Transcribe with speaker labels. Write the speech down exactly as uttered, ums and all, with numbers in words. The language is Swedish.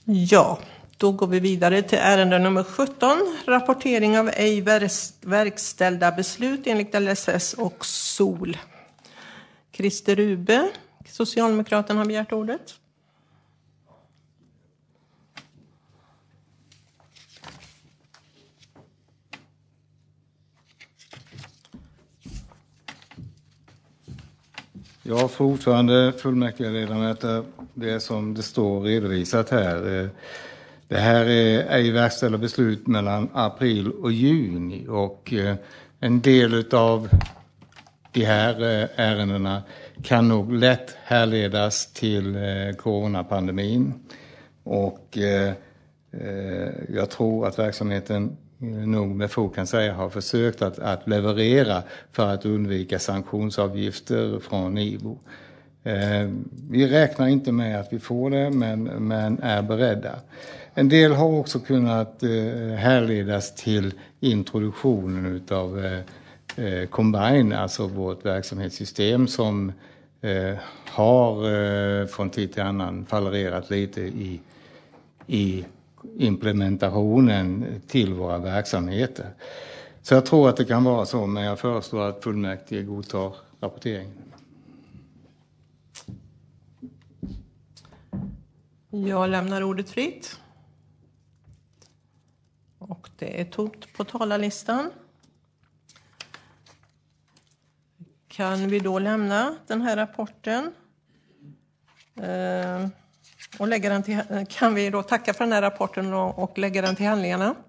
Speaker 1: Ja, då går vi vidare till ärende nummer sjutton. Rapportering av ej verkställda beslut enligt L S S och S O L. Christer Rube, Socialdemokraterna, har begärt ordet.
Speaker 2: Ja, för ordförande, fullmäktige ledamöter, det som det står redovisat här. Det här är ej verkställda beslut mellan april och juni, och en del av de här ärendena kan nog lätt härledas till coronapandemin. Och jag tror att verksamheten nog med fog kan säga har försökt att, att leverera för att undvika sanktionsavgifter från I V O. Eh, vi räknar inte med att vi får det, men, men är beredda. En del har också kunnat eh, härledas till introduktionen av eh, Combine, alltså vårt verksamhetssystem som eh, har eh, från tid till annan fallerat lite i, i implementationen till våra verksamheter. Så jag tror att det kan vara så, men jag föreslår att fullmäktige godtar rapporteringen.
Speaker 1: Jag lämnar ordet fritt. Och det är tomt på talarlistan. Kan vi då lämna den här rapporten? Eh, och lägga den till, kan vi då tacka för den här rapporten och, och lägga den till handlingarna?